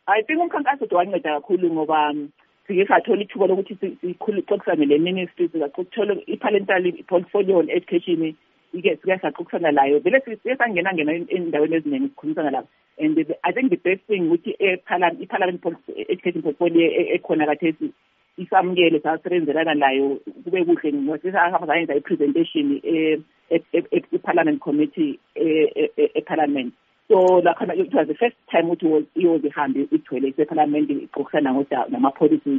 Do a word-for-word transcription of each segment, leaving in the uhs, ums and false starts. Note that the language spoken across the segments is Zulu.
I think umkhankaso wanceda kakhulu ngoba sike sathola ithuba lokuthi sikhuluxoxisane le-ministry sizaqoquthola i-parliamentary portfolio on education ike sike saxoxisana layo vele sike sangena ngena endaweni eziningi sikhulumisana lapho. And I think the best thing ukuthi i-parliament education portfolio ekhona kathesi isamukele sasebenzelana layo kube kuhle ngosihamba sayenza i-presentation e-parliament committee e-parliament. So lakhona it was the first time ukuthi was iyozihambe igcwele ise-parliament ixoxisana ngodaba nama-policies.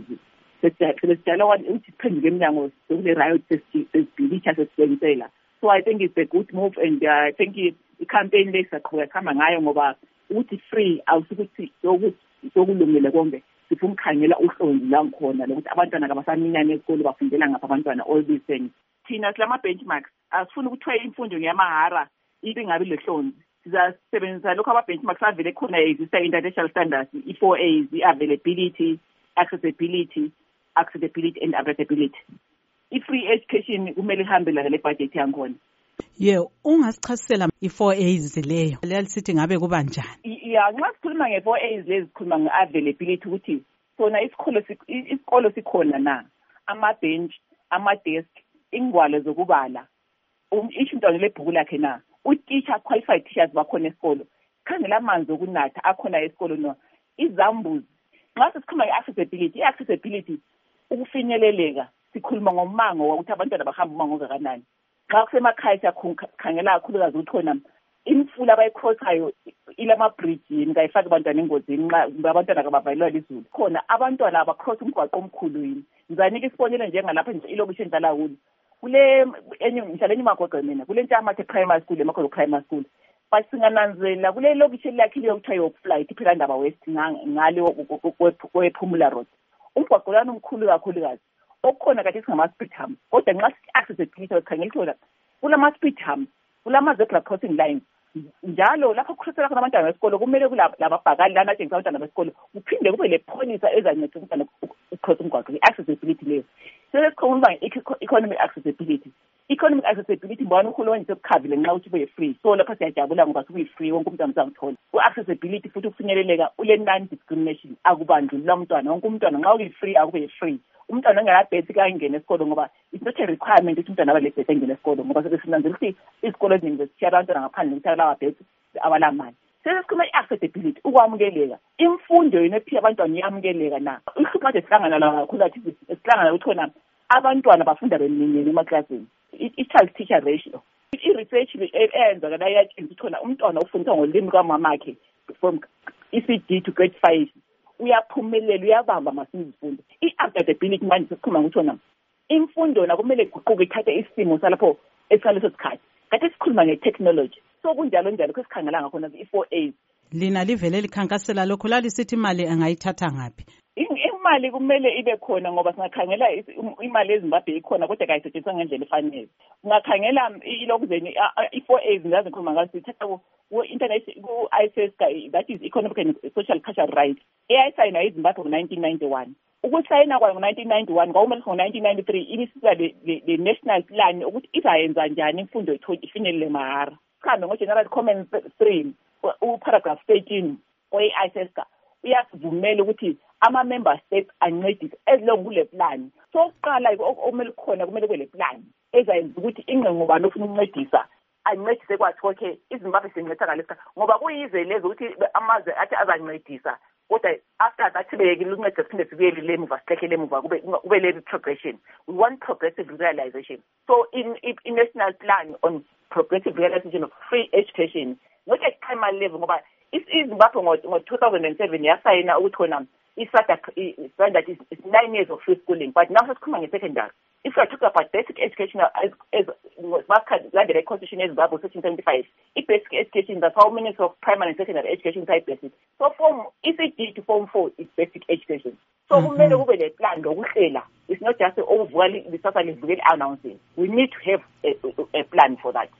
Sesidala ukuthi siphendule eminyango sekule riot sesibhilitsha sesibenzela. So I think it's a good move, and uh, I think i-campaign le saqhubeka khamba ngayo ngoba ukuthi free awusukuthi sokulungile konke sifuna ukukhangela uhlonzi la ngikhona lokuthi abantwana kabasaminyane esikole bafundela ngapha abantwana all these things. Thina silama benchmarks asifuna ukuthiwa imfundo ngiyamahara ibe ngabi lehlonzi. Sizasebenzisa lokho ama-benchmarks avele khona exista international standards, i-four A's, i-availability, accessibility, accessibility and availability. I-free education kumele ihambe la le budget yankhona. Yeah, ungasichasisela i-four A's leyo lelisithi ngabe kuba njani? Yeah, nxa sikhuluma nge-four A's lezi sikhuluma nge-availability ukuthi sona isikolo isikolo sikhona na, ama-bench, ama-desk, ingwalo zokubala, isho umntwana lebhuku lakhe na, u-teacher, qualified teachers bakhona esikolo, khangela amanzi okunatha akhona esikolo no, izambuzi. Nxa sikhuluma nge-accessibility, i-accessibility ukufinyeleleka sikhuluma ngomango wokuthi abantwana bahamba umango ongakanani. Xa kusemakhaya siyakhangela kakhulukazi ukuthi khona imfula abayicrossayo ilama-bridge ngayifaki abantwana engozini nxa abantwana kabavalelwa lizulu. Khona abantwana abacross umgwaqo omkhulu yini. Ngizanika isibonelo njengalapha nje ilokishi engihlala kulo. Kule enye ngihlala enye Magoge mina kule Ntshamathe primary school eMagoge primary school. Basingananzela kule lokishi elakhiwe okuthiwa yoFlight iPhilandaba West ngale kwePhumula Road. Umgwaqo lana omkhulu kakhulukazi. Okukhona kade singama-speed humps kodwa nxa si-accessibility sikhangela khona kulama-speed humps kulama-zebra crossing lines njalo lapho kukhosela khona abantwana besikolo kumele kulababhakani lana atshengisa abantwana besikolo kuphinde kube lepholisa ezancedisa umntwana ukukhosa umgwaqo i-accessibility leyo. Sesikhuluma nge-economic accessibility. Economic accessibility mbona uhulumeni sekukhavile nxa uthi ube free, so lapho siyajabula ngoba sekuyi-free wonke umntwana uzakuthola. Ku-accessibility futhi ukufinyeleleka ule non-discrimination akubandlulula umntwana wonke umntwana nxa uyi-free akube free. Umntwana ongelabhesi kangena esikolo ngoba it's not a requirement ukuthi umntwana abe lebhesi engena esikolo ngoba sesinanzela ukuthi izikolo eziningi zishiya abantwana ngaphandle ukuthi lawa bhesi abalamali. Sesikhuluma i-accessibility ukwamukeleka. Imfundo yona ephiwa abantwana iyamukeleka na. Ihlupho nje sihlangana la kakhulu athi sihlangana ukuthi khona abantwana bafunda beminyene emaklasini. I-child teacher ratio. I-research eyenza kana iyatshengisa ukuthi khona umntwana ufundisa ngolimi kwamamakhe from E C D to grade five. Uyaphumelela uyabamba masinya izifundo. I-availability manje sesikhuluma ukuthi wona imfundo na kumele iguquke ithathe isimo salapho esaleso sikhathi. Kade sikhuluma nge-technology. So kunjalo njalo kwesikhangela ngakhona i-four A's. Lina livele likhankasela lokho lalisithi imali angayithatha ngaphi? Imali kumele ibe khona ngoba singakhangela imali eZimbabwe ikhona kodwa kayisetshenziswa ngendlela efanele. Ungakhangela ilokuzeni i-four A's ngaze ngikhuluma ngaso ithatha ku-international ku-I C S, that is economic and social cultural rights. Eyayisayina eZimbabwe ngo-nineteen ninety-one. Ukusayina kwayo ngo-nineteen ninety-one kwakumele ngo-nineteen ninety-three ibisiza le national plan ukuthi izayenza njani imfundo ifinyelele mahara. Sikhambe ngo-General Commons three u-paragraph thirteen we-I C S uyasivumela ukuthi ama-member states ancedise ezilonge kule plan. So kuqala okumele khona kumele kube le plan ezayenza ukuthi ingqengqobani ofuna ukuncedisa ancedise kwathi okay iZimbabwe sincedisa ngalesa ngoba kuyizwe lezo ukuthi amazwe athi azancedisa kodwa after that beyekile ukuncedisa siphinde sibuyele le muva sihlekele emuva kube kube le progression. We want progressive realization. So in in national plan on progressive realization of free education not at primary level ngoba iZimbabwe ngo-two thousand seven yasayina ukuthi khona standard is nine years of free schooling, but now it's coming in secondary. If we are talking about basic education as as under the Constitution of Zimbabwe, Section seventy-five, if basic education, that's how many of primary and secondary education type basic. So from E C D to Form four is basic education. So kumele kube le plan lokuhlela. It's not just overall the social announcing. We need to have a, a plan for that.